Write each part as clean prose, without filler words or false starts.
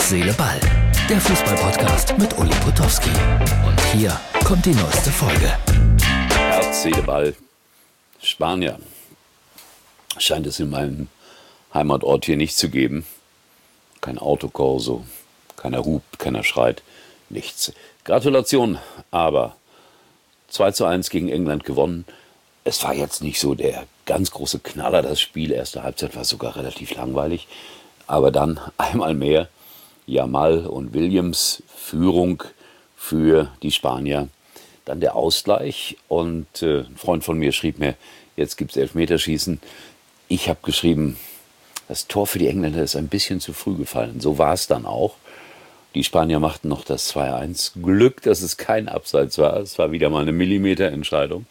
Herz, Seele, Ball. Der Fußball-Podcast mit Uli Potowski. Und hier kommt die neueste Folge. Herz, Seele, Ball. Spanier. Scheint es in meinem Heimatort hier nicht zu geben. Kein Autokorso, keiner hupt, keiner schreit, nichts. Gratulation, aber 2:1 gegen England gewonnen. Es war jetzt nicht so der ganz große Knaller, das Spiel. Erste Halbzeit war sogar relativ langweilig. Aber dann einmal mehr Yamal und Williams Führung für die Spanier. Dann der Ausgleich und ein Freund von mir schrieb mir, jetzt gibt es Elfmeterschießen. Ich habe geschrieben, das Tor für die Engländer ist ein bisschen zu früh gefallen. So war es dann auch. Die Spanier machten noch das 2:1. Glück, dass es kein Abseits war. Es war wieder mal eine Millimeterentscheidung.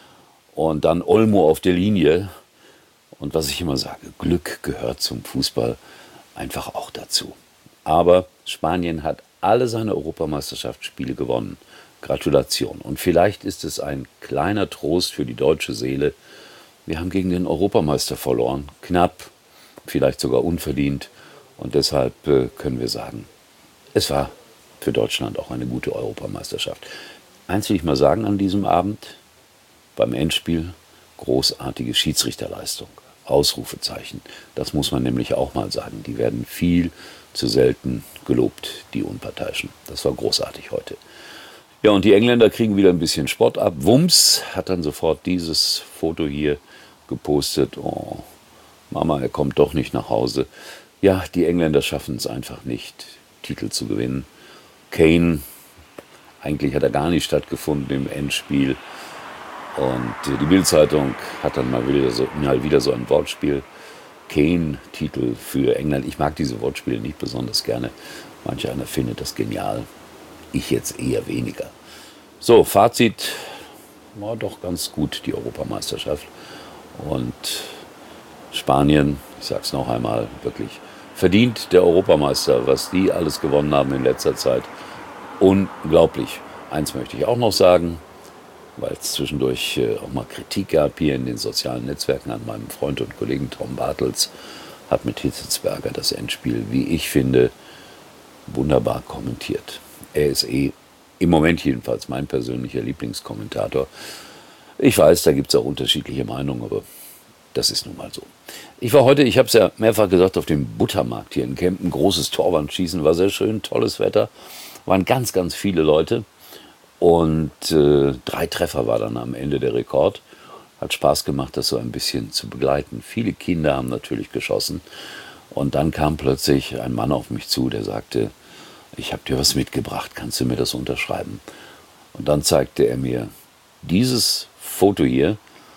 Und dann Olmo auf der Linie. Und was ich immer sage, Glück gehört zum Fußball einfach auch dazu. Aber Spanien hat alle seine Europameisterschaftsspiele gewonnen. Gratulation. Und vielleicht ist es ein kleiner Trost für die deutsche Seele. Wir haben gegen den Europameister verloren. Knapp, vielleicht sogar unverdient. Und deshalb können wir sagen, es war für Deutschland auch eine gute Europameisterschaft. Eins will ich mal sagen an diesem Abend, beim Endspiel, großartige Schiedsrichterleistung. Ausrufezeichen. Das muss man nämlich auch mal sagen. Die werden viel zu selten gelobt, die Unparteiischen. Das war großartig heute. Ja, und die Engländer kriegen wieder ein bisschen Spott ab. Wumms hat dann sofort dieses Foto hier gepostet. Oh, Mama, er kommt doch nicht nach Hause. Ja, die Engländer schaffen es einfach nicht, Titel zu gewinnen. Kane, eigentlich hat er gar nicht stattgefunden im Endspiel. Und die Bild-Zeitung hat dann mal wieder so ein Wortspiel. Kane-Titel für England. Ich mag diese Wortspiele nicht besonders gerne. Manch einer findet das genial. Ich jetzt eher weniger. So, Fazit. War doch ganz gut, die Europameisterschaft. Und Spanien, ich sag's noch einmal, wirklich verdient der Europameister, was die alles gewonnen haben in letzter Zeit. Unglaublich. Eins möchte ich auch noch sagen, weil es zwischendurch auch mal Kritik gab hier in den sozialen Netzwerken an meinem Freund und Kollegen Tom Bartels, hat mit Hitzelsberger das Endspiel, wie ich finde, wunderbar kommentiert. Er ist im Moment jedenfalls mein persönlicher Lieblingskommentator. Ich weiß, da gibt es auch unterschiedliche Meinungen, aber das ist nun mal so. Ich war heute, ich habe es ja mehrfach gesagt, auf dem Buttermarkt hier in Kempen. Großes Torwandschießen, war sehr schön, tolles Wetter. Waren ganz, ganz viele Leute. Und 3 Treffer war dann am Ende der Rekord. Hat Spaß gemacht, das so ein bisschen zu begleiten. Viele Kinder haben natürlich geschossen. Und dann kam plötzlich ein Mann auf mich zu, der sagte, ich habe dir was mitgebracht, kannst du mir das unterschreiben? Und dann zeigte er mir dieses Foto hier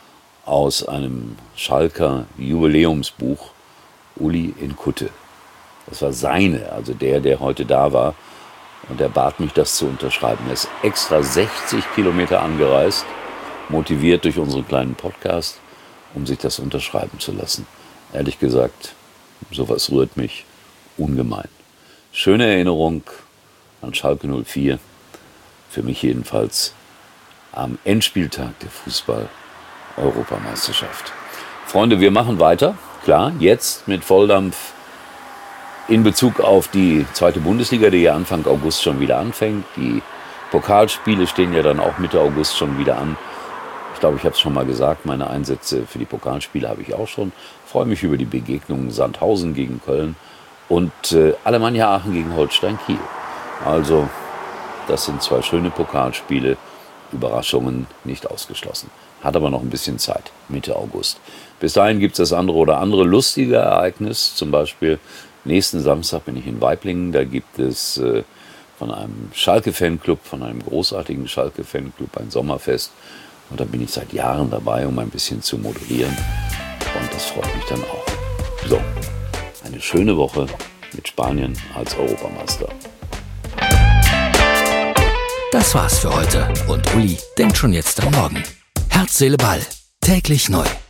aus einem Schalker Jubiläumsbuch, Uli in Kutte. Das war seine, also der heute da war. Und er bat mich, das zu unterschreiben. Er ist extra 60 Kilometer angereist, motiviert durch unseren kleinen Podcast, um sich das unterschreiben zu lassen. Ehrlich gesagt, sowas rührt mich ungemein. Schöne Erinnerung an Schalke 04, für mich jedenfalls, am Endspieltag der Fußball-Europameisterschaft. Freunde, wir machen weiter, klar, jetzt mit Volldampf in Bezug auf die zweite Bundesliga, die ja Anfang August schon wieder anfängt. Die Pokalspiele stehen ja dann auch Mitte August schon wieder an. Ich glaube, ich habe es schon mal gesagt, meine Einsätze für die Pokalspiele habe ich auch schon. Freue mich über die Begegnungen Sandhausen gegen Köln und Alemannia Aachen gegen Holstein Kiel. Also, das sind 2 schöne Pokalspiele. Überraschungen nicht ausgeschlossen. Hat aber noch ein bisschen Zeit, Mitte August. Bis dahin gibt es das andere lustige Ereignis, zum Beispiel nächsten Samstag bin ich in Waiblingen, da gibt es von einem Schalke-Fanclub, von einem großartigen Schalke-Fanclub ein Sommerfest. Und da bin ich seit Jahren dabei, um ein bisschen zu moderieren. Und das freut mich dann auch. So, eine schöne Woche mit Spanien als Europameister. Das war's für heute. Und Uli denkt schon jetzt am Morgen. Herz, Seele, Ball. Täglich neu.